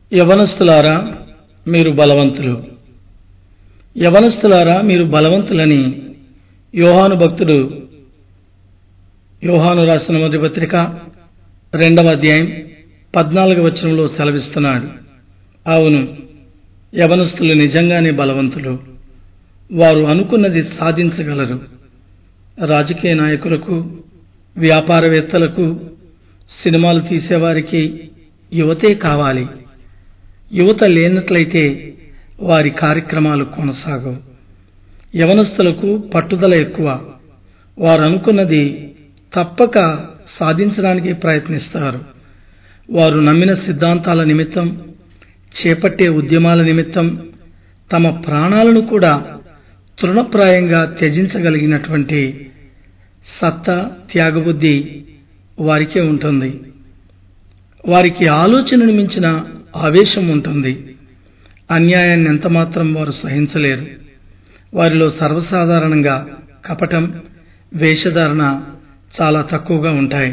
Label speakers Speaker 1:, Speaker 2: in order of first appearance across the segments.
Speaker 1: యవనస్తులారా మీరు బలవంతులు, యవనస్తులారా మీరు బలవంతులని యోహాను భక్తుడు యోహాను రాసిన మొదటి పత్రిక 2వ అధ్యాయం 14వ వచనంలో సెలవిస్తున్నాడు. అవును, యవనస్తులు నిజంగానే బలవంతులు. వారు అనుకున్నది సాధించగలరు. రాజకీయ నాయకులకు, వ్యాపారవేత్తలకు, సినిమాలు తీసేవారికి యువతే కావాలి. యువత లేనట్లయితే వారి కార్యక్రమాలు కొనసాగవు. యవనస్తులకు పట్టుదల ఎక్కువ. వారు అనుకున్నది తప్పక సాధించడానికి ప్రయత్నిస్తారు. వారు నమ్మిన సిద్ధాంతాల నిమిత్తం, చేపట్టే ఉద్యమాల నిమిత్తం తమ ప్రాణాలను కూడా తృణప్రాయంగా త్యజించగలిగినటువంటి సత్తా, త్యాగబుద్ధి వారికే ఉంటుంది. వారికి ఆలోచనను మించిన ఆవేశం ఉంటుంది. అన్యాయాన్ని ఎంతమాత్రం వారు సహించలేరు. వారిలో సర్వసాధారణంగా కపటం, వేషధారణ చాలా తక్కువగా ఉంటాయి.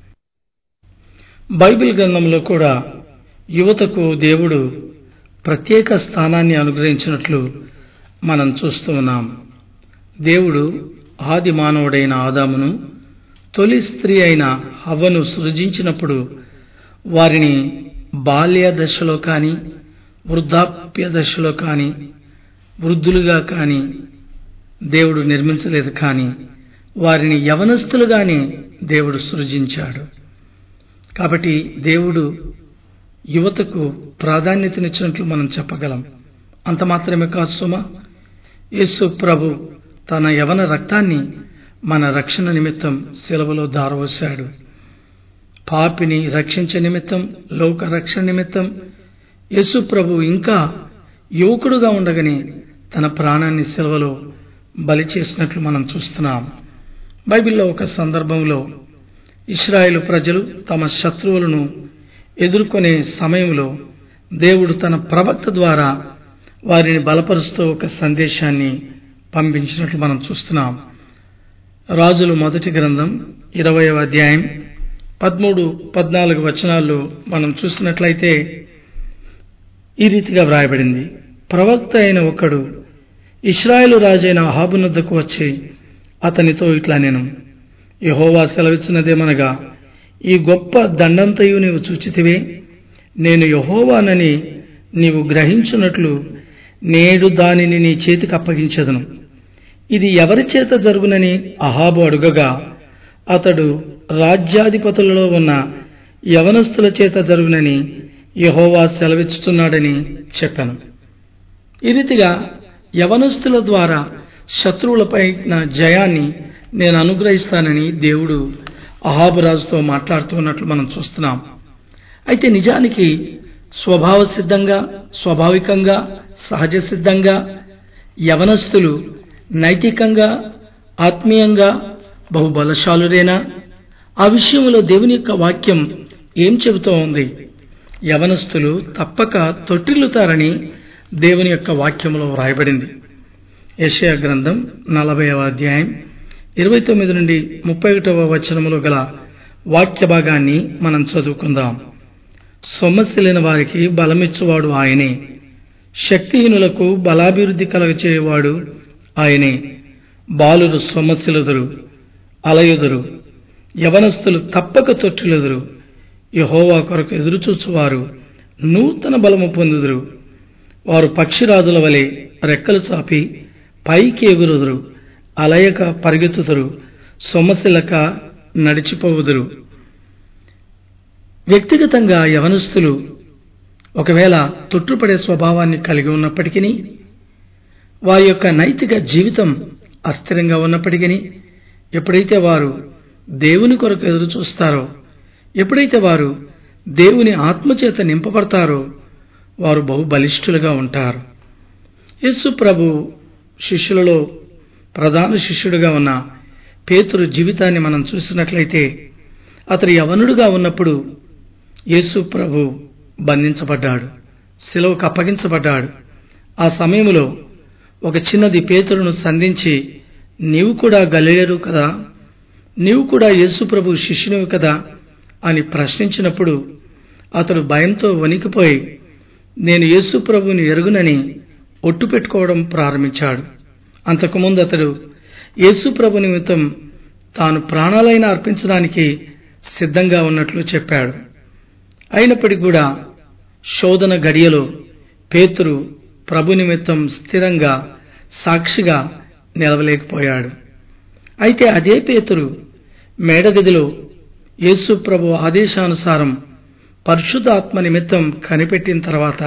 Speaker 1: బైబిల్ గ్రంథంలో కూడా యువతకు దేవుడు ప్రత్యేక స్థానాన్ని అనుగ్రహించినట్లు మనం చూస్తూ ఉన్నాం. దేవుడు ఆది మానవుడైన ఆదామును, తొలి స్త్రీ అయిన హవ్వను సృజించినప్పుడు వారిని బాల్య దశలో కానీ, వృద్ధాప్య దశలో కానీ, వృద్ధులుగా కానీ దేవుడు నిర్మించలేదు. కానీ వారిని యవనస్తులుగానే దేవుడు సృజించాడు. కాబట్టి దేవుడు యువతకు ప్రాధాన్యతనిచ్చినట్లు మనం చెప్పగలం. అంత మాత్రమే కాదు సుమా, యేసు ప్రభు తన యవన రక్తాన్ని మన రక్షణ నిమిత్తం శిలువలో ధారపోశాడు. పాపిని రక్షించే నిమిత్తం, లోక రక్షణ నిమిత్తం యేసు ప్రభు ఇంకా యువకుడుగా ఉండగానే తన ప్రాణాన్ని శిలువలో బలి చేసినట్లు మనం చూస్తున్నాం. బైబిల్లో ఒక సందర్భంలో ఇశ్రాయేలు ప్రజలు తమ శత్రువులను ఎదుర్కొనే సమయంలో దేవుడు తన ప్రవక్త ద్వారా వారిని బలపరుస్తూ ఒక సందేశాన్ని పంపించినట్లు మనం చూస్తున్నాం. రాజులు మొదటి గ్రంథం 20వ అధ్యాయం 13-14 వచనాల్లో మనం చూసినట్లయితే ఈ రీతిగా వ్రాయబడింది. ప్రవక్త అయిన ఒకడు ఇశ్రాయేలు రాజైన అహాబు నొద్దకు వచ్చి అతనితో ఇట్లా నేను యెహోవా సెలవిచ్చినదేమనగా, ఈ గొప్ప దండంతయు నీవు చూచితివే, నేను యెహోవానని నీవు గ్రహించున్నట్లు నేడు దానిని నీ చేతికి అప్పగించెదను. ఇది ఎవరి చేత జరుగునని అహాబు అడుగగా, అతడు రాజ్యాధిపతులలో ఉన్న యవనస్తుల చేత జరుగునని యెహోవా సెలవిచ్చుతున్నాడని చెప్పాను. ఈ రీతిగా యవనస్తుల ద్వారా శత్రువులపై జయాన్ని నేను అనుగ్రహిస్తానని దేవుడు అహాబు రాజుతో మాట్లాడుతున్నట్లు మనం చూస్తున్నాం. అయితే నిజానికి స్వభావ సిద్ధంగా, స్వాభావికంగా, సహజ సిద్ధంగా యవనస్తులు నైతికంగా, ఆత్మీయంగా బహుబలశాలురేనా? ఆ విషయంలో దేవుని యొక్క వాక్యం ఏం చెబుతూ ఉంది? యవనస్తులు తప్పక తొట్టిల్లుతారని దేవుని యొక్క వాక్యంలో వ్రాయబడింది. యెషయా గ్రంథం 40వ అధ్యాయం 29-31 వచనములో గల వాక్య భాగాన్ని మనం చదువుకుందాం. సొమ్మసిల్లిన వారికి బలమిచ్చువాడు ఆయనే, శక్తిహీనులకు బలాభివృద్ధి కలగచేయవాడు ఆయనే. బాలురు సొమ్మసిలుదురు, అలయుదురు, యవనస్తులు తప్పక తొట్టిల్లుదురు. యెహోవా కొరకు ఎదురుచూచువారు నూతన బలము పొందుదురు. వారు పక్షిరాజుల వలె రెక్కలు చాపి పైకి ఎగురుదురు, అలయక పరిగెత్తుదురు, సొమ్మసిల్లక నడిచిపోవుదురు. వ్యక్తిగతంగా యవనస్తులు ఒకవేళ తొట్టుపడే స్వభావాన్ని కలిగి ఉన్నప్పటికీ, వారి యొక్క నైతిక జీవితం అస్థిరంగా ఉన్నప్పటికీ, ఎప్పుడైతే వారు దేవుని కొరకు ఎదురు చూస్తారో, ఎప్పుడైతే వారు దేవుని ఆత్మచేత నింపబడతారో, వారు బహు బలిష్ఠులుగా ఉంటారు. యేసు ప్రభు శిష్యులలో ప్రధాన శిష్యుడిగా ఉన్న పేతురు జీవితాన్ని మనం చూసినట్లయితే, అతడు యవనుడుగా ఉన్నప్పుడు యేసు ప్రభు బంధించబడ్డాడు, శిలువకు అప్పగించబడ్డాడు. ఆ సమయంలో ఒక చిన్నది పేతురును సంధించి, నీవు కూడా గలిలయరు కదా, నీవు కూడా యేసు ప్రభు శిష్యునివి కదా అని ప్రశ్నించినప్పుడు అతడు భయంతో వణికిపోయి నేను యేసు ప్రభువుని ఎరుగునని ఒట్టు పెట్టుకోవడం ప్రారంభించాడు. అంతకుముందు అతడు యేసు ప్రభు నిమిత్తం తాను ప్రాణాలైనా అర్పించడానికి సిద్ధంగా ఉన్నట్లు చెప్పాడు. అయినప్పటికీ కూడా శోధన గడియలో పేతురు ప్రభు నిమిత్తం స్థిరంగా సాక్షిగా నిలవలేకపోయాడు. అయితే అదే పేతురు మేడగదిలో యేసు ప్రభు ఆదేశానుసారం పరిశుద్ధాత్మ నిమిత్తం కనిపెట్టిన తర్వాత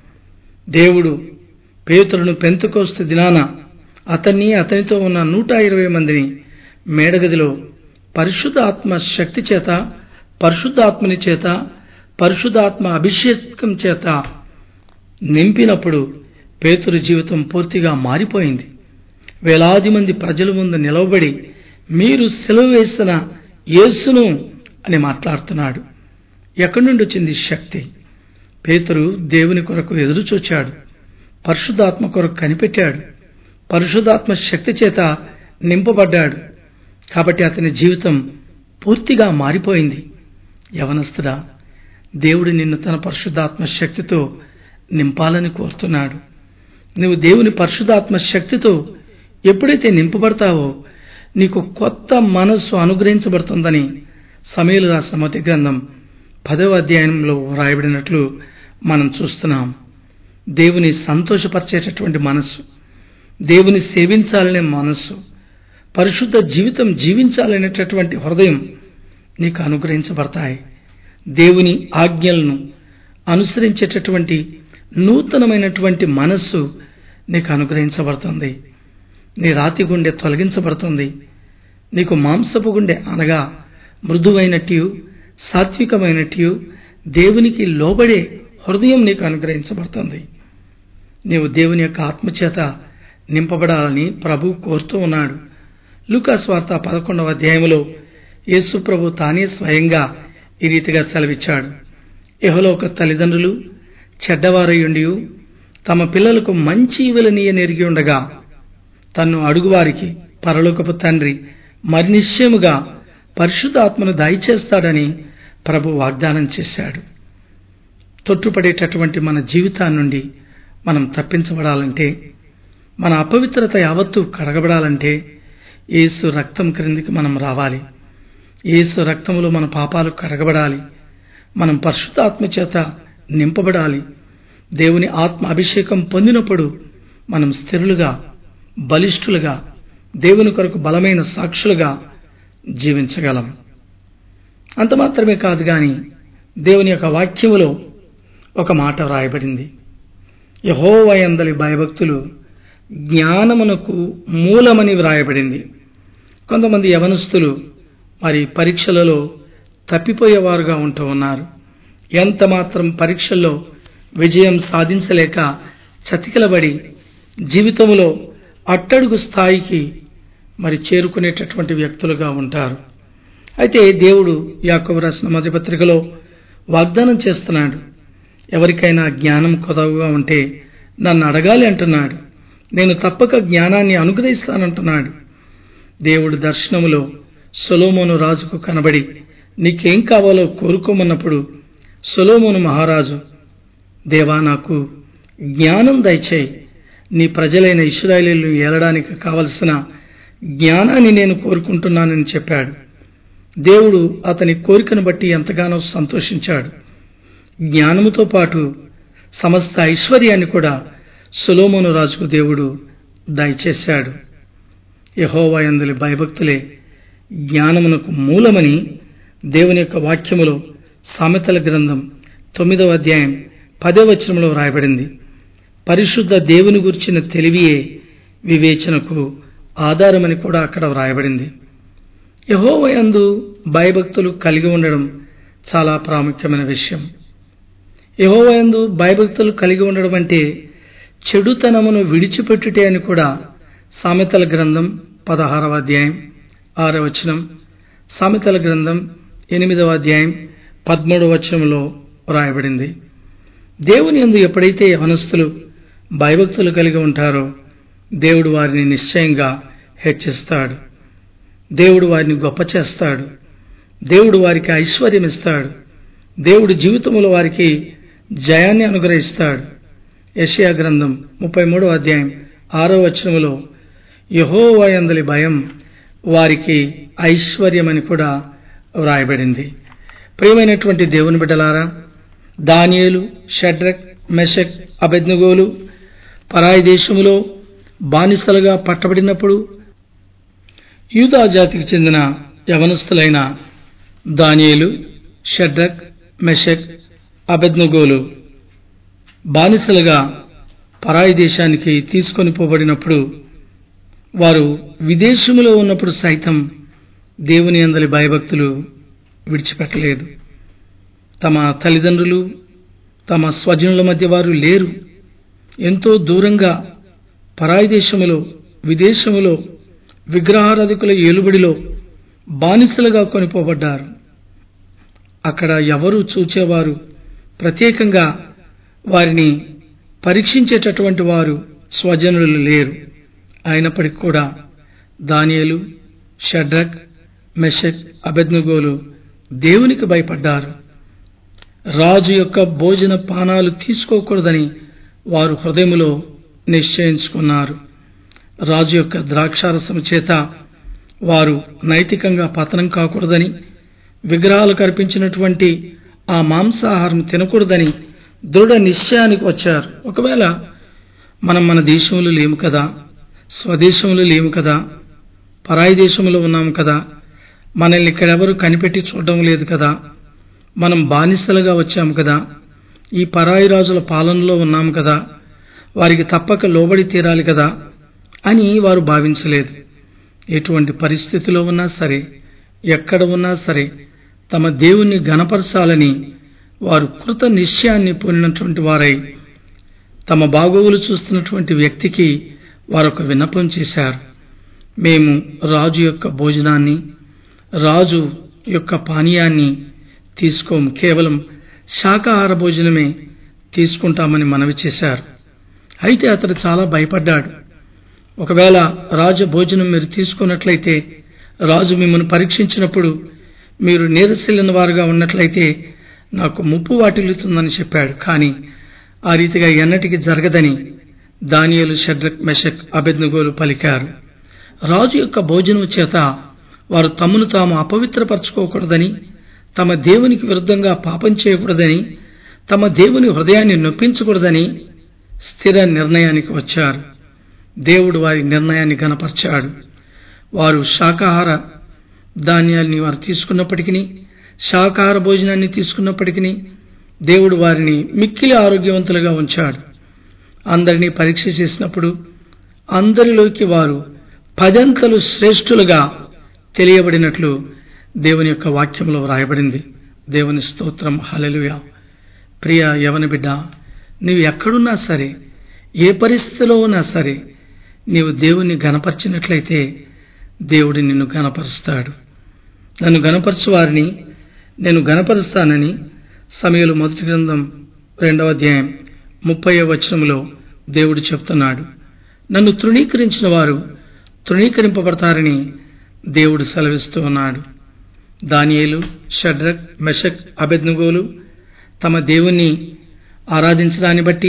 Speaker 1: దేవుడు పేతురును పెంతెకోస్తు దినాన అతన్ని అతనితో ఉన్న 120 మందిని మేడగదిలో పరిశుద్ధాత్మ శక్తి చేత, పరిశుద్ధాత్మని చేత, పరిశుద్ధాత్మ అభిషేకం చేత నింపినప్పుడు పేతురు జీవితం పూర్తిగా మారిపోయింది. వేలాది మంది ప్రజల ముందు నిలవబడి మీరు సిలువ వేసిన యేసును అని మాట్లాడుతున్నాడు. ఎక్కడి నుండి వచ్చింది శక్తి? పేతురు దేవుని కొరకు ఎదురుచూచాడు, పరిశుద్ధాత్మ కొరకు కనిపెట్టాడు, పరిశుద్ధాత్మ శక్తి చేత నింపబడ్డాడు. కాబట్టి అతని జీవితం పూర్తిగా మారిపోయింది. యవనస్తుడా, దేవుడు నిన్ను తన పరిశుద్ధాత్మ శక్తితో నింపాలని కోరుతున్నాడు. నువ్వు దేవుని పరిశుద్ధాత్మ శక్తితో ఎప్పుడైతే నింపబడతావో నీకు కొత్త మనస్సు అనుగ్రహించబడుతుందని సమూయేలు రాసిన మొదటి గ్రంథం 10వ అధ్యాయంలో వ్రాయబడినట్లు మనం చూస్తున్నాం. దేవుని సంతోషపరిచేటటువంటి మనస్సు, దేవుని సేవించాలనే మనస్సు, పరిశుద్ధ జీవితం జీవించాలనేటటువంటి హృదయం నీకు అనుగ్రహించబడతాయి. దేవుని ఆజ్ఞలను అనుసరించేటటువంటి నూతనమైనటువంటి మనస్సు నీకు అనుగ్రహించబడుతుంది. నీ రాతి గుండె తొలగించబడుతుంది. నీకు మాంసపు గుండె అనగా మృదువైనట్టు, సాత్వికమైనట్టు, దేవునికి లోబడే హృదయం నీకు అనుగ్రహించబడుతుంది. నీవు దేవుని యొక్క ఆత్మచేత నింపబడాలని ప్రభు కోరుతూ ఉన్నాడు. లూకా సువార్త 11వ అధ్యాయంలో యేసు ప్రభు తానే స్వయంగా ఈ రీతిగా సెలవిచ్చాడు. యెహోలోక తల్లిదండ్రులు చెడ్డవారయుండి తమ పిల్లలకు మంచి ఇవ్వలనీయనెరిగి ఉండగా తన్ను అడుగువారికి పరలోకపు తండ్రి మరి నిశ్చయముగా పరిశుద్ధాత్మను దయచేస్తాడని ప్రభు వాగ్దానం చేశాడు. తొట్టుపడేటటువంటి మన జీవితాన్ని నుండి మనం తప్పించబడాలంటే, మన అపవిత్రత యావత్తు కడగబడాలంటే యేసు రక్తం క్రిందికి మనం రావాలి. యేసు రక్తములో మన పాపాలు కడగబడాలి. మనం పరిశుద్ధాత్మ చేత నింపబడాలి. దేవుని ఆత్మ అభిషేకం పొందినప్పుడు మనం స్థిరులుగా, బలిష్ఠులుగా, దేవుని కొరకు బలమైన సాక్షులుగా జీవించగలం. అంత మాత్రమే కాదు గాని దేవుని యొక్క వాక్యములో ఒక మాట వ్రాయబడింది. యెహోవా యందలి భయభక్తులు జ్ఞానమునకు మూలమని వ్రాయబడింది. కొంతమంది యవనస్తులు మరి పరీక్షలలో తప్పిపోయేవారుగా ఉంటూ ఉన్నారు. ఎంత మాత్రం పరీక్షల్లో విజయం సాధించలేక చతికిలబడి జీవితంలో అట్టడుగు స్థాయికి మరి చేరుకునేటటువంటి వ్యక్తులుగా ఉంటారు. అయితే దేవుడు యాకోబు రాసిన మొదటి పత్రికలో వాగ్దానం చేస్తున్నాడు. ఎవరికైనా జ్ఞానం కొదవగా ఉంటే నన్ను అడగాలి అంటున్నాడు. నేను తప్పక జ్ఞానాన్ని అనుగ్రహిస్తానంటున్నాడు. దేవుడు దర్శనములో సొలొమోను రాజుకు కనబడి నీకేం కావాలో కోరుకోమన్నప్పుడు సొలొమోను మహారాజు, దేవా నాకు జ్ఞానం దయచేయి, నీ ప్రజలైన ఇశ్రాయేలీయులను ఏలడానికి కావలసిన జ్ఞానాన్ని నేను కోరుకుంటున్నానని చెప్పాడు. దేవుడు అతని కోరికను బట్టి ఎంతగానో సంతోషించాడు. జ్ఞానముతో పాటు సమస్త ఐశ్వర్యాన్ని కూడా సొలొమోను రాజుకు దేవుడు దయచేశాడు. యెహోవా యందలి భయభక్తులే జ్ఞానమునకు మూలమని దేవుని యొక్క వాక్యములో సామెతల గ్రంథం 9వ అధ్యాయం 10వ వచనంలో రాయబడింది. పరిశుద్ధ దేవుని గురించిన తెలివియే వివేచనకు ఆధారమని కూడా అక్కడ వ్రాయబడింది. యెహోవా యందు భయభక్తులు కలిగి ఉండడం చాలా ప్రాముఖ్యమైన విషయం. యెహోవా యందు భయభక్తులు కలిగి ఉండడం అంటే చెడుతనమును విడిచిపెట్టుటే అని కూడా సామెతల గ్రంథం 16వ అధ్యాయం 6వ వచనం, సామెతల గ్రంథం 8వ అధ్యాయం 13వ వచనంలో వ్రాయబడింది. దేవుని యందు ఎప్పుడైతే యవనస్తులు భయభక్తులు కలిగి ఉంటారో దేవుడు వారిని నిశ్చయంగా హెచ్చిస్తాడు. దేవుడు వారిని గొప్ప చేస్తాడు. దేవుడు వారికి ఐశ్వర్యం ఇస్తాడు. దేవుడు జీవితంలో వారికి జయాన్ని అనుగ్రహిస్తాడు. యెషయా గ్రంథం 33వ అధ్యాయం 6వ వచనములో యెహోవా యందలి భయం వారికి ఐశ్వర్యమని కూడా వ్రాయబడింది. ప్రియమైనటువంటి దేవుని బిడ్డలారా, దానియేలు, షడ్రక్, మెషక్, అబేద్నెగోలు పరాయి దేశములో బానిసలుగా పట్టబడినప్పుడు యూదా జాతికి చెందిన యవనస్తులైన దానియేలు, షడ్రక్, మెషక్, అబేద్నెగోలు బానిసలుగా పరాయి దేశానికి తీసుకొని పోబడినప్పుడు వారు విదేశములో ఉన్నప్పుడు సైతం దేవుని యందలి భయభక్తులు విడిచిపెట్టలేదు. తమ తల్లిదండ్రులు, తమ స్వజనుల మధ్య వారు లేరు. ఎంతో దూరంగా పరాయి దేశములో, విదేశములో, విగ్రహారాధికుల ఏలుబడిలో బానిసలుగా కొనిపోబడ్డారు. అక్కడ ఎవరు చూచేవారు, ప్రత్యేకంగా వారిని పరీక్షించేటటువంటి వారు స్వజనులు లేరు. అయినప్పటికీ కూడా దానియేలు, షడ్రక్, మెషక్, అబేద్నెగోలు దేవునికి భయపడ్డారు. రాజు యొక్క భోజన పానాలు తీసుకోకూడదని వారు హృదయములో నిశ్చయించుకున్నారు. రాజు యొక్క ద్రాక్షారసము చేత వారు నైతికంగా పతనం కాకూడదని, విగ్రహాలకు అర్పించినటువంటి ఆ మాంసాహారం తినకూడదని దృఢ నిశ్చయానికి వచ్చారు. ఒకవేళ మనం మన దేశంలో లేము కదా, స్వదేశంలో లేము కదా, పరాయి దేశంలో ఉన్నాము కదా, మనల్ని ఇక్కడెవరు కనిపెట్టి చూడడం లేదు కదా, మనం బానిసలుగా వచ్చాము కదా, ఈ పరాయి రాజుల పాలనలో ఉన్నాము కదా, వారికి తప్పక లోబడి తీరాలి కదా అని వారు భావించలేదు. ఎటువంటి పరిస్థితిలో ఉన్నా సరే, ఎక్కడ ఉన్నా సరే తమ దేవుణ్ణి ఘనపరచాలని వారు కృత నిశ్చయాన్ని పొందినటువంటి వారై తమ బాగోగులు చూస్తున్నటువంటి వ్యక్తికి వారొక విన్నపం చేశారు. మేము రాజు యొక్క భోజనాన్ని, రాజు యొక్క పానీయాన్ని తీసుకోము, కేవలం శాకాహార భోజనమే తీసుకుంటామని మనవి చేశారు. అయితే అతడు చాలా భయపడ్డాడు. ఒకవేళ రాజు భోజనం మీరు తీసుకున్నట్లయితే, రాజు మిమ్మల్ని పరీక్షించినప్పుడు మీరు నీరసిల్లిన వారుగా ఉన్నట్లయితే నాకు ముప్పు వాటిల్లుతుందని చెప్పాడు. కానీ ఆ రీతిగా ఎన్నటికీ జరగదని దానియేలు, షడ్రక్, మెషక్, అబేద్నెగోలు పలికారు. రాజు యొక్క భోజనం చేత వారు తమను తాము అపవిత్రపరచుకోకూడదని, తమ దేవునికి విరుద్ధంగా పాపం చేయకూడదని, తమ దేవుని హృదయాన్ని నొప్పించకూడదని స్థిర నిర్ణయానికి వచ్చారు. దేవుడు వారి నిర్ణయాన్ని ఘనపరిచాడు. వారు శాకాహార ధాన్యాన్ని వారు తీసుకున్నప్పటికీ, శాకాహార భోజనాన్ని తీసుకున్నప్పటికీ దేవుడు వారిని మిక్కిలి ఆరోగ్యవంతులుగా ఉంచాడు. అందరినీ పరీక్ష చేసినప్పుడు అందరిలోకి వారు 10 అంతలు శ్రేష్ఠులుగా తెలియబడినట్లు దేవుని యొక్క వాక్యంలో వ్రాయబడింది. దేవుని స్తోత్రం, హల్లెలూయా. ప్రియ యవన బిడ్డ, నీవు ఎక్కడున్నా సరే, ఏ పరిస్థితిలో ఉన్నా సరే, నీవు దేవుణ్ణి ఘనపరిచినట్లయితే దేవుడు నిన్ను ఘనపరుస్తాడు. నన్ను ఘనపరచు వారిని నేను ఘనపరుస్తానని సమూయేలు మొదటి గ్రంథం 2వ అధ్యాయం 30వ వచనంలో దేవుడు చెప్తున్నాడు. నన్ను తృణీకరించిన వారు తృణీకరింపబడతారని దేవుడు సెలవిస్తూ ఉన్నాడు. దానియేలు, షడ్రక్, మెషక్, అబేద్నెగోలు తమ దేవుణ్ణి ఆరాధించడాన్ని బట్టి,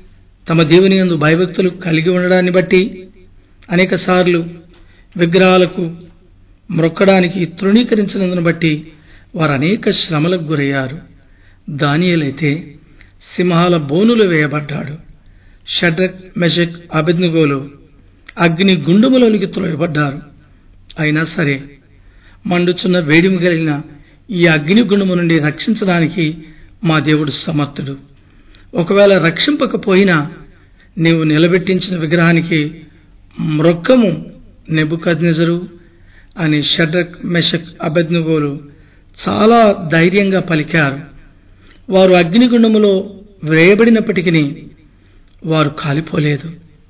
Speaker 1: తమ దేవుని యందు భయభక్తులు కలిగి ఉండడాన్ని బట్టి అనేక సార్లు విగ్రహాలకు మ్రొక్కడానికి తృణీకరించినందును బట్టి వారు అనేక శ్రమలకు గురయ్యారు. దానియేలైతే సింహాల బోనులు వేయబడ్డాడు. షడ్రక్, మెషక్, అబేద్నెగోలు అగ్ని గుండములోనికి త్రోయబడ్డారు. అయినా సరే మండుచున్న వేడిమి కలిగిన ఈ అగ్ని గుండము నుండి రక్షించడానికి మా దేవుడు సమర్థుడు. ఒకవేళ రక్షింపకపోయినా నీవు నిలబెట్టించిన విగ్రహానికి మ్రొక్కము నెబుకద్నెజరు అని షడ్రక్, మెషక్, అబేద్నెగోలు చాలా ధైర్యంగా పలికారు. వారు అగ్నిగుండములో వేయబడినప్పటికీ వారు కాలిపోలేదు.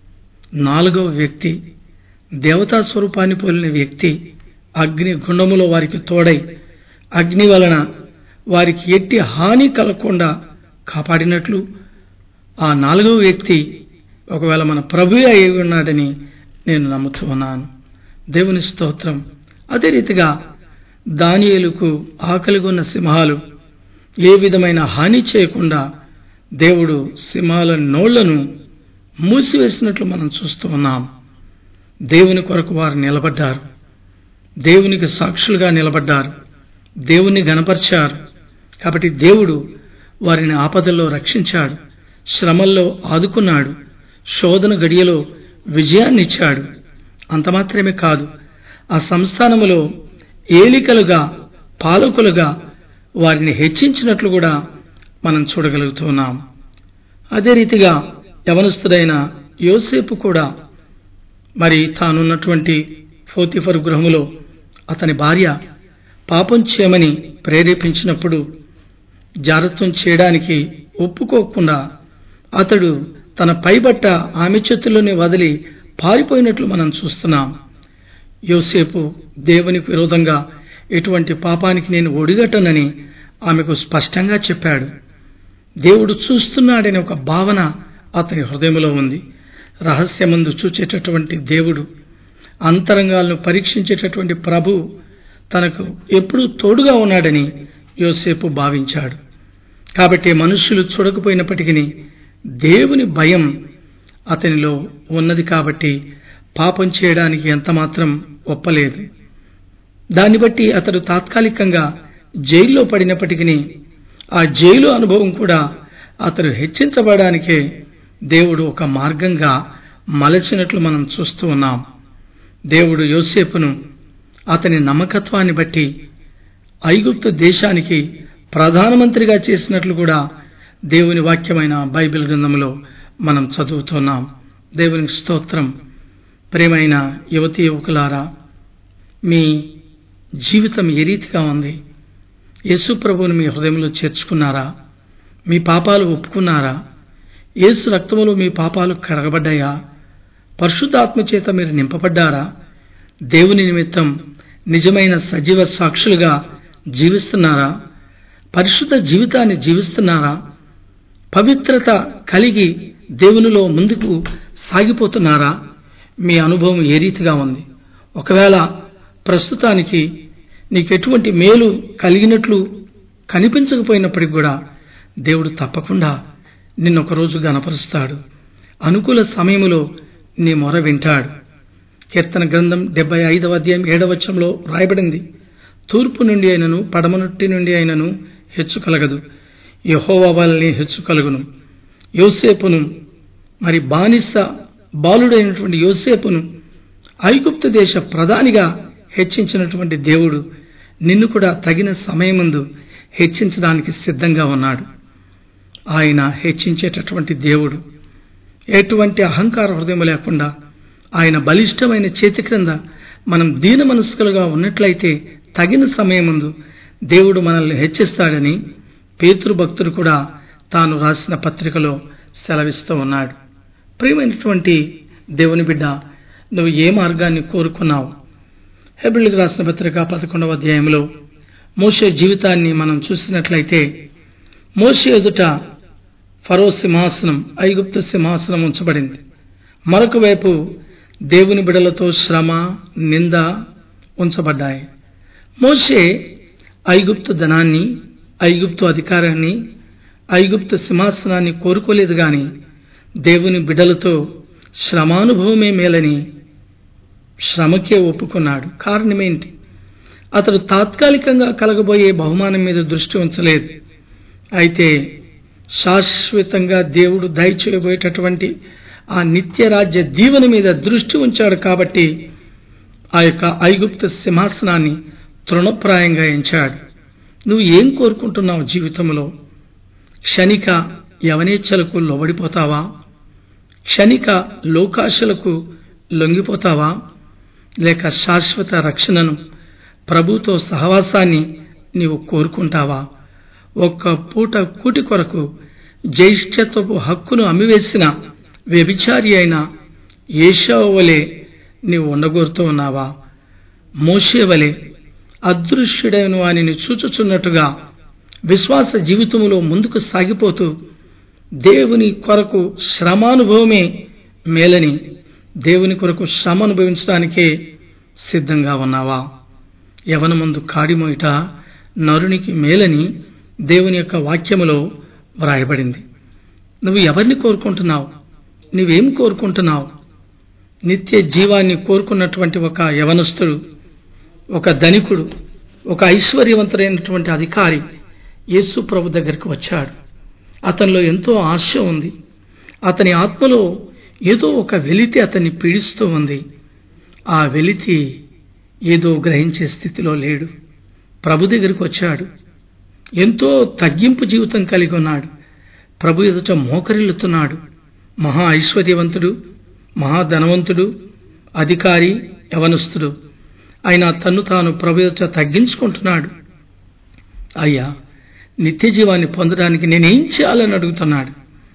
Speaker 1: 4వ వ్యక్తి, దేవతా స్వరూపాన్ని పోలిన వ్యక్తి అగ్ని గుండములో వారికి తోడై అగ్ని వలన వారికి ఎట్టి హాని కలగకుండా కాపాడినట్లు ఆ 4వ వ్యక్తి ఒకవేళ మన ప్రభువే అయి ఉన్నాడని నేను నమ్ముతూ ఉన్నాను. దేవుని స్తోత్రం. అదే రీతిగా దానియేలుకు ఆకలిగొన్న సింహాలు ఏ విధమైన హాని చేయకుండా దేవుడు సింహాల నోళ్లను మూసివేసినట్లు మనం చూస్తూ ఉన్నాం. దేవుని కొరకు వారు నిలబడ్డారు, దేవునికి సాక్షులుగా నిలబడ్డారు, దేవుని గణపరిచారు. కాబట్టి దేవుడు వారిని ఆపదల్లో రక్షించాడు, శ్రమల్లో ఆదుకున్నాడు, శోధన గడియలో విజయాన్నిచ్చాడు. అంత మాత్రమే కాదు, ఆ సంస్థానములో ఏలికలుగా, పాలకులుగా వారిని హెచ్చించినట్లు కూడా మనం చూడగలుగుతున్నాం. అదే రీతిగా యవనస్తుడైన యోసేపు కూడా మరి తానున్నటువంటి పోతీఫరు గృహములో అతని భార్య పాపం చేయమని ప్రేరేపించినప్పుడు జారత్వం చేయడానికి ఒప్పుకోకుండా అతడు తన పైబట్ట ఆమె చేతుల్లోనే వదిలి పారిపోయినట్లు మనం చూస్తున్నాం. యోసేపు దేవునికి విరోధంగా ఎటువంటి పాపానికి నేను ఒడిగట్టనని ఆమెకు స్పష్టంగా చెప్పాడు. దేవుడు చూస్తున్నాడనే ఒక భావన అతని హృదయంలో ఉంది. రహస్యమందు చూచేటటువంటి దేవుడు, అంతరంగాలను పరీక్షించేటటువంటి ప్రభు తనకు ఎప్పుడూ తోడుగా ఉన్నాడని యోసేపు భావించాడు. కాబట్టి మనుష్యులు చూడకపోయినప్పటికీ దేవుని భయం అతనిలో ఉన్నది. కాబట్టి పాపం చేయడానికి ఎంతమాత్రం ఒప్పలేదు. దాన్ని బట్టి అతడు తాత్కాలికంగా జైల్లో పడినప్పటికీ ఆ జైలు అనుభవం కూడా అతడు హెచ్చించబడానికే దేవుడు ఒక మార్గంగా మలచినట్లు మనం చూస్తూ ఉన్నాం. దేవుడు యోసేపును అతని నమ్మకత్వాన్ని బట్టి ఐగుప్తు దేశానికి ప్రధానమంత్రిగా చేసినట్లు కూడా దేవుని వాక్యమైన బైబిల్ గ్రంథంలో మనం చదువుతున్నాం. దేవునికి స్తోత్రం. ప్రియమైన యువతీ యువకులారా, మీ జీవితం ఏ రీతిగా ఉంది? యేసు ప్రభువుని మీ హృదయంలో చేర్చుకున్నారా? మీ పాపాలు ఒప్పుకున్నారా? యేసు రక్తములో మీ పాపాలు కడగబడ్డాయా? పరిశుద్ధాత్మ చేత మీరు నింపబడ్డారా? దేవుని నిమిత్తం నిజమైన సజీవ సాక్షులుగా జీవిస్తున్నారా? పరిశుద్ధ జీవితాన్ని జీవిస్తున్నారా? పవిత్రత కలిగి దేవునిలో ముందుకు సాగిపోతున్నారా? మీ అనుభవం ఏ రీతిగా ఉంది? ఒకవేళ ప్రస్తుతానికి నీకెటువంటి మేలు కలిగినట్లు కనిపించకపోయినప్పటికీ కూడా దేవుడు తప్పకుండా నిన్నొకరోజు గణపరుస్తాడు. అనుకూల సమయములో నీ మొర వింటాడు. కీర్తన గ్రంథం 75వ అధ్యాయం 7వ వచనంలో రాయబడింది, తూర్పు నుండి అయినను పడమనుట్టి నుండి అయినను హెచ్చు కలగదు, యెహోవా వలనే హెచ్చు కలుగును. యోసేపును మరి బానిస బాలుడైనటువంటి యోసేపును ఐగుప్తు దేశ ప్రధానిగా హెచ్చించినటువంటి దేవుడు నిన్ను కూడా తగిన సమయమందు హెచ్చించడానికి సిద్ధంగా ఉన్నాడు. ఆయన హెచ్చించేటటువంటి దేవుడు. ఎటువంటి అహంకార హృదయం లేకుండా ఆయన బలిష్టమైన చేతి క్రింద మనం దీన మనస్కులుగా ఉన్నట్లయితే తగిన సమయమందు దేవుడు మనల్ని హెచ్చిస్తాడని పేతురు భక్తుడు కూడా తాను రాసిన పత్రికలో సెలవిస్తూ ఉన్నాడు. ప్రియమైనటువంటి దేవుని బిడ్డ, నువ్వు ఏ మార్గాన్ని కోరుకున్నావు? హెబ్రీయులకు రాసిన పత్రిక 11వ అధ్యాయంలో మోషే జీవితాన్ని మనం చూసినట్లయితే, మోషే ఎదుట ఫరో సింహాసనం, ఐగుప్తు సింహాసనం ఉంచబడింది. మరొక వైపు దేవుని బిడలతో శ్రమ, నింద ఉంచబడ్డాయి. మోషే ఐగుప్తు ధనాన్ని, ఐగుప్తు అధికారాన్ని, ఐగుప్తు సింహాసనాన్ని కోరుకోలేదు గాని దేవుని బిడలతో శ్రమానుభవమే మేలని శ్రమకే ఒప్పుకున్నాడు. కారణమేంటి? అతడు తాత్కాలికంగా కలగబోయే బహుమానం మీద దృష్టి ఉంచలేదు. అయితే శాశ్వతంగా దేవుడు దయచేయబోయేటటువంటి ఆ నిత్యరాజ్య దీవెన మీద దృష్టి ఉంచాడు. కాబట్టి ఆ యొక్క ఐగుప్తు సింహాసనాన్ని తృణప్రాయంగా ఎంచాడు. నువ్వు ఏం కోరుకుంటున్నావు జీవితంలో? క్షణిక యవనేచ్ఛలకు లోబడిపోతావా? క్షణిక లోకాశలకు లొంగిపోతావా? లేక శాశ్వత రక్షణను, ప్రభుతో సహవాసాన్ని నీవు కోరుకుంటావా? ఒక్క పూట కూటి కొరకు జ్యేష్ఠత్వపు హక్కును అమ్మివేసిన వ్యభిచారి అయిన ఏశావు వలె నీవు ఉండగోరుతూ ఉన్నావా? మోషే వలె అదృశ్యుడైన వానిని చూచుచున్నట్టుగా విశ్వాస జీవితంలో ముందుకు సాగిపోతూ దేవుని కొరకు శ్రమానుభవమే మేలని, దేవుని కొరకు శ్రమ అనుభవించడానికే సిద్ధంగా ఉన్నావా? యవనమందు కాడిమోయిట నరునికి మేలని దేవుని యొక్క వాక్యములో వ్రాయబడింది. నువ్వు ఎవరిని కోరుకుంటున్నావు? నువ్వేం కోరుకుంటున్నావు? నిత్య జీవాన్ని కోరుకున్నటువంటి ఒక యవనస్తుడు, ఒక ధనికుడు, ఒక ఐశ్వర్యవంతుడైనటువంటి అధికారి యేసు ప్రభు దగ్గరికి వచ్చాడు. అతనిలో ఎంతో ఆశ ఉంది. అతని ఆత్మలో ఏదో ఒక వెలితి అతన్ని పీడిస్తూ ఉంది. ఆ వెలితి ఏదో గ్రహించే స్థితిలో లేడు. ప్రభు దగ్గరికి వచ్చాడు. ఎంతో తగ్గింపు జీవితం కలిగి ఉన్నాడు. ప్రభు ఎదుట మోకరిల్లుతున్నాడు. మహా ఐశ్వర్యవంతుడు, మహాధనవంతుడు, అధికారి, యవనస్తుడు ఆయన తన్ను తాను ప్రభు ఎదుట తగ్గించుకుంటున్నాడు. అయ్యా, నిత్య జీవాన్ని పొందడానికి నేనేం చేయాలని అడుగుతున్నాడు.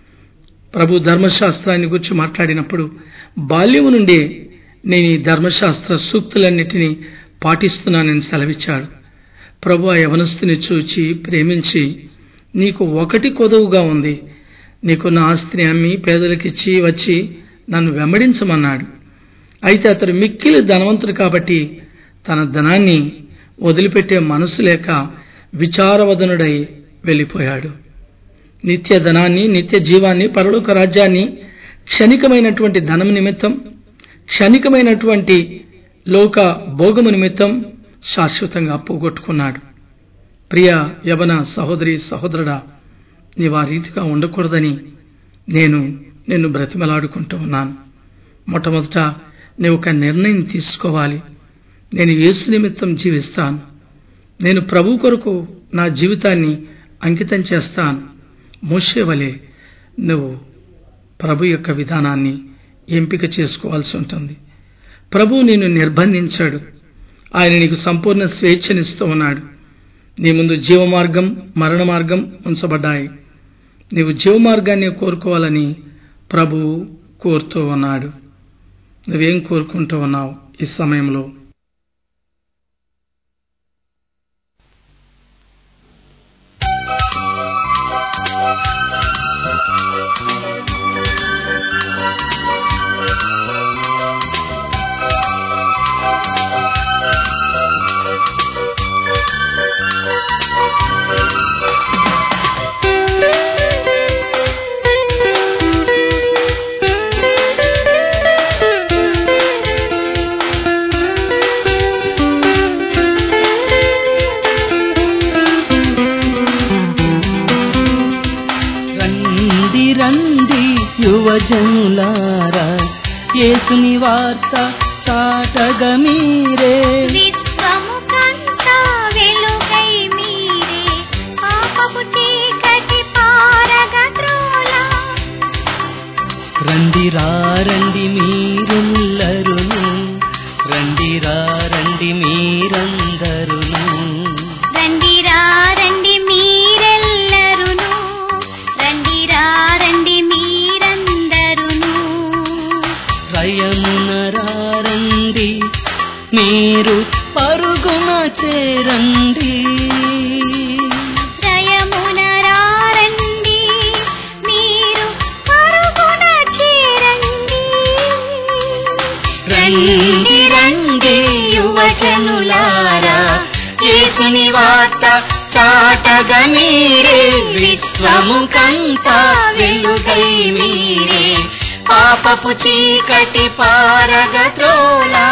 Speaker 1: ప్రభు ధర్మశాస్త్రాన్ని గురించి మాట్లాడినప్పుడు బాల్యము నుండే నేను ఈ ధర్మశాస్త్ర సూక్తులన్నిటినీ పాటిస్తున్నానని సెలవిచ్చాడు. ప్రభు ఆ యవనస్తుని చూచి ప్రేమించి, నీకు ఒకటి కొదువుగా ఉంది, నీకున్న ఆస్తిని అమ్మి పేదలకిచ్చి వచ్చి నన్ను వెంబడించమన్నాడు. అయితే అతడు మిక్కిలి ధనవంతుడు కాబట్టి తన ధనాన్ని వదిలిపెట్టే మనసు లేక విచారవదనుడై వెళ్ళిపోయాడు. నిత్య ధనాన్ని, నిత్య జీవాన్ని, పరలోక రాజ్యాన్ని క్షణికమైనటువంటి ధనం నిమిత్తం, క్షణికమైనటువంటి లోక భోగము నిమిత్తం శాశ్వతంగా పోగొట్టుకున్నాడు. ప్రియ యవన సహోదరి సహోదరుడా, నీవు ఆ రీతిగా ఉండకూడదని నేను నిన్ను బ్రతిమలాడుకుంటూ ఉన్నాను. మొట్టమొదట నీవు ఒక నిర్ణయం తీసుకోవాలి. నేను యేసు నిమిత్తం జీవిస్తాను. నేను ప్రభు కొరకు నా జీవితాన్ని అంకితం చేస్తాను. మోషే వలె నువ్వు ప్రభు యొక్క విధానాన్ని ఎంపిక చేసుకోవాల్సి ఉంటుంది. ప్రభు నిన్ను నిర్బంధించాడు. ఆయన నీకు సంపూర్ణ స్వేచ్ఛనిస్తూ ఉన్నాడు. నీ ముందు జీవమార్గం, మరణ మార్గం ఉంచబడ్డాయి. నీవు జీవమార్గాన్ని కోరుకోవాలని ప్రభు కోరుతూ ఉన్నాడు. నువ్వేం కోరుకుంటూ ఉన్నావు ఈ సమయంలో?
Speaker 2: యువజనులారా, యేసుని వార్త చాటగ మీరే,
Speaker 3: విశ్వముకంతా వెలుగై మీరే, పాపపు చీకటి పారగద్రోలా.
Speaker 2: రండిరా రండి మీరెల్లరును, రండిరా రండి మీరందరును,
Speaker 3: రండిరా రండి మీరెల్లరును, రండిరా రండి మీరందరును.
Speaker 2: రయమునరా రండి మీరు పరుగున చేరండి,
Speaker 3: రయమునరా రండి మీరు పరుగున చేరండి.
Speaker 2: రండి రండి యువజనులారా, యేసుని వార్త చాటగ మీరే, విశ్వముకంతా వెలుగై మీరే, పాపపు చీకటి పారగద్రోలా.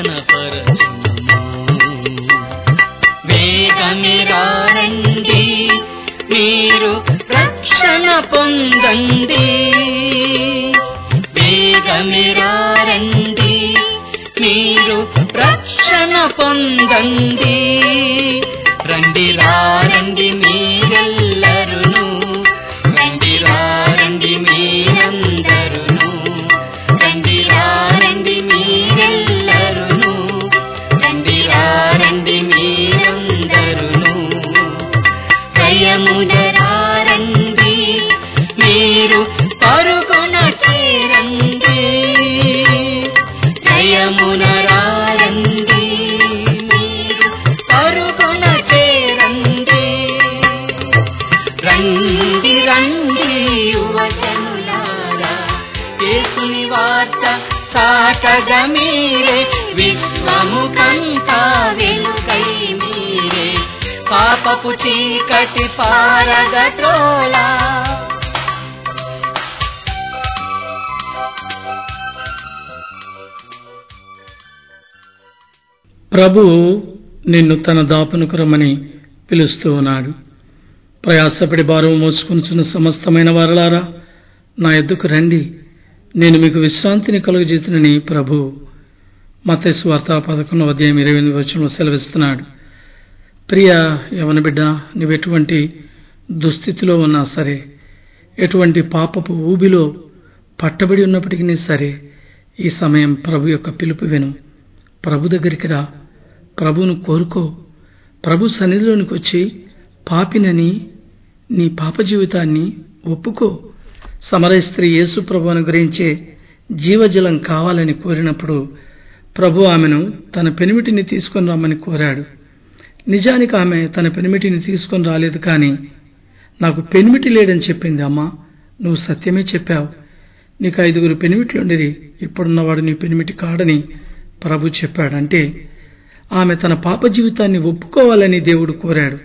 Speaker 2: ఘనపరచుము. వేగమిరారండి, మీరు రక్షణ పొందండి. వేగమిరారండి, మీరు రక్షణ పొందండి. రండి రారండి మీరెల్లరును, రండి రారండి మీరందరును, రండి రారండి మీరెల్లరును, రండి రారండి మీరందరును. భయముదరారండి, మీరు పరుగున చేరండి. భయమునరారండి, మీరు పరుగున చేరండి. రండి రండి యువజనులారా, యేసుని వార్త చాటగా మీరే, విశ్వముకంతా వెలుగై మీరే, పాపపు చీకటి పారగట్రోలా.
Speaker 1: ప్రభువు నిన్ను తన దాపునకు రమ్మని పిలుస్తూ ఉన్నాడు. ప్రయాసపడి భారం మోసుకొనుచున్న సమస్తమైన వారలారా, నా యొద్దకు రండి, నేను మీకు విశ్రాంతిని కలుగజేతునని ప్రభు మత్తయి సువార్త 11:28 సెలవిస్తున్నాడు. ప్రియ యవన బిడ్డ, నువ్వెటువంటి దుస్థితిలో ఉన్నా సరే, ఎటువంటి పాపపు ఊబిలో పట్టబడి ఉన్నప్పటికీ సరే, ఈ సమయం ప్రభు యొక్క పిలుపు విను. ప్రభు దగ్గరికి రా, ప్రభువును కోరుకో. ప్రభు సన్నిధిలోనికి వచ్చి పాపినని నీ పాప జీవితాన్ని ఒప్పుకో. సమరయ స్త్రీ యేసు ప్రభు అనుగ్రహించే జీవజలం కావాలని కోరినప్పుడు ప్రభు ఆమెను తన పెనిమిటిని తీసుకొని రమ్మని కోరాడు. నిజానికి ఆమె తన పెనిమిటిని తీసుకొని రాలేదు, కానీ నాకు పెనిమిటి లేడని చెప్పింది. అమ్మా, నువ్వు సత్యమే చెప్పావు, నీకు 5 పెనిమిట్లుండిరి, ఇప్పుడున్నవాడు నీ పెనిమిటి కాడని ప్రభు చెప్పాడు. అంటే ఆమె తన పాప జీవితాన్ని ఒప్పుకోవాలని దేవుడు కోరాడు.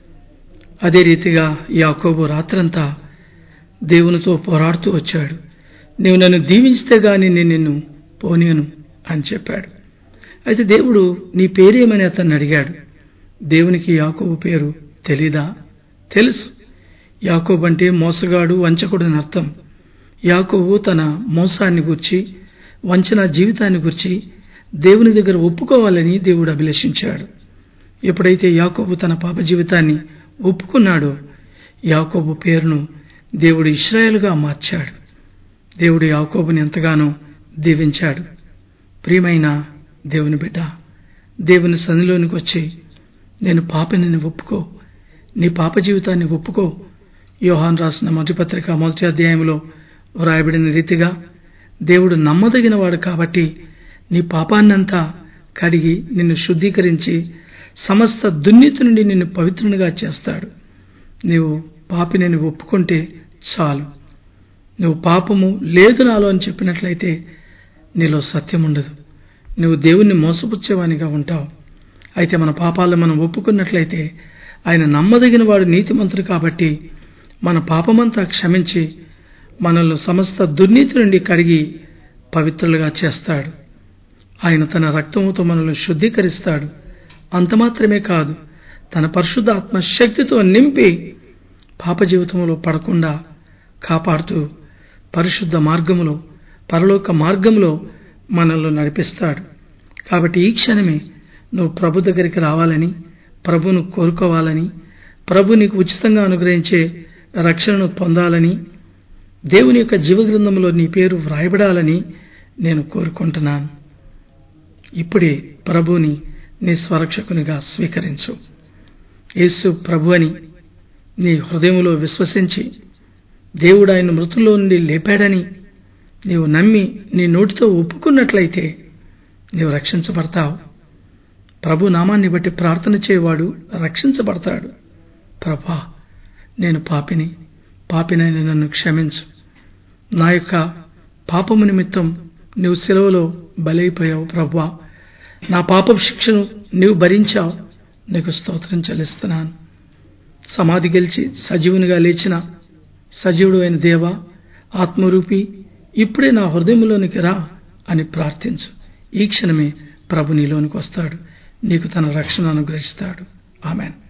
Speaker 1: అదే రీతిగా యాకోబు రాత్రంతా దేవునితో పోరాడుతూ వచ్చాడు. నీవు నన్ను దీవించితే గాని నేను నిన్ను పోనీయను అని చెప్పాడు. అయితే దేవుడు నీ పేరేమని అతన్ని అడిగాడు. దేవునికి యాకోబు పేరు తెలీదా? తెలుసు. యాకోబు అంటే మోసగాడు, వంచకుడు అని అర్థం. యాకోబు తన మోసాన్ని గురించి, వంచన జీవితాన్ని గురించి దేవుని దగ్గర ఒప్పుకోవాలని దేవుడు అభిలషించాడు. ఎప్పుడైతే యాకోబు తన పాప జీవితాన్ని ఒప్పుకున్నాడో, యాకోబు పేరును దేవుడు ఇశ్రాయేలుగా మార్చాడు. దేవుడు యాకోబుని ఎంతగానో దీవించాడు. ప్రియమైన దేవుని బిడ్డ, దేవుని సన్నిధిలోనికి వచ్చి నేను పాపిని ఒప్పుకో, నీ పాప జీవితాన్ని ఒప్పుకో. యోహాను రాసిన మొదటి పత్రిక 1వ అధ్యాయంలో వ్రాయబడిన రీతిగా దేవుడు నమ్మదగిన వాడు కాబట్టి నీ పాపాన్నంతా కడిగి నిన్ను శుద్ధీకరించి సమస్త దుర్నీతి నుండి నిన్ను పవిత్రునిగా చేస్తాడు. నీవు పాపిని ఒప్పుకుంటే చాలు. నువ్వు పాపము లేదు నాలో అని చెప్పినట్లయితే నీలో సత్యం ఉండదు. నువ్వు దేవుణ్ణి మోసపుచ్చేవానిగా ఉంటావు. అయితే మన పాపాలను మనం ఒప్పుకున్నట్లయితే ఆయన నమ్మదగిన వాడు, నీతిమంతుడు కాబట్టి మన పాపమంతా క్షమించి మనల్ని సమస్త దుర్నీతి నుండి కడిగి పవిత్రులుగా చేస్తాడు. ఆయన తన రక్తముతో మనల్ని శుద్ధీకరిస్తాడు. అంత మాత్రమే కాదు, తన పరిశుద్ధ ఆత్మ శక్తితో నింపి పాప జీవితంలో పడకుండా కాపాడుతూ పరిశుద్ధ మార్గములో, పరలోక మార్గంలో మనల్ని నడిపిస్తాడు. కాబట్టి ఈ క్షణమే నువ్వు ప్రభు దగ్గరికి రావాలని, ప్రభును కోరుకోవాలని, ప్రభు నీకు ఉచితంగా అనుగ్రహించే రక్షణను పొందాలని, దేవుని యొక్క జీవగ్రంథంలో నీ పేరు వ్రాయబడాలని నేను కోరుకుంటున్నాను. ఇప్పుడే ప్రభుని నీ స్వరక్షకునిగా స్వీకరించు. యేసు ప్రభు అని నీ హృదయంలో విశ్వసించి దేవుడు ఆయన మృతుల్లో నుండి లేపాడని నీవు నమ్మి నీ నోటితో ఒప్పుకున్నట్లయితే నీవు రక్షించబడతావు. ప్రభు నామాన్ని బట్టి ప్రార్థన చేయవాడు రక్షించబడతాడు. ప్రభా, నేను పాపినైన నన్ను క్షమించు. నా యొక్క పాపము నిమిత్తం నీవు శిలువలో బలైపోయావు ప్రభువా. నా పాపపు శిక్షను నీవు భరించావు. నీకు స్తోత్రం చెల్లిస్తున్నాను. సమాధి గెలిచి సజీవునిగా లేచిన సజీవుడు అయిన దేవా, ఆత్మరూపి, ఇప్పుడే నా హృదయంలోనికి రా అని ప్రార్థించు. ఈ క్షణమే ప్రభు నీలోనికి వస్తాడు, నీకు తన రక్షణ అనుగ్రహిస్తాడు. ఆమేన్.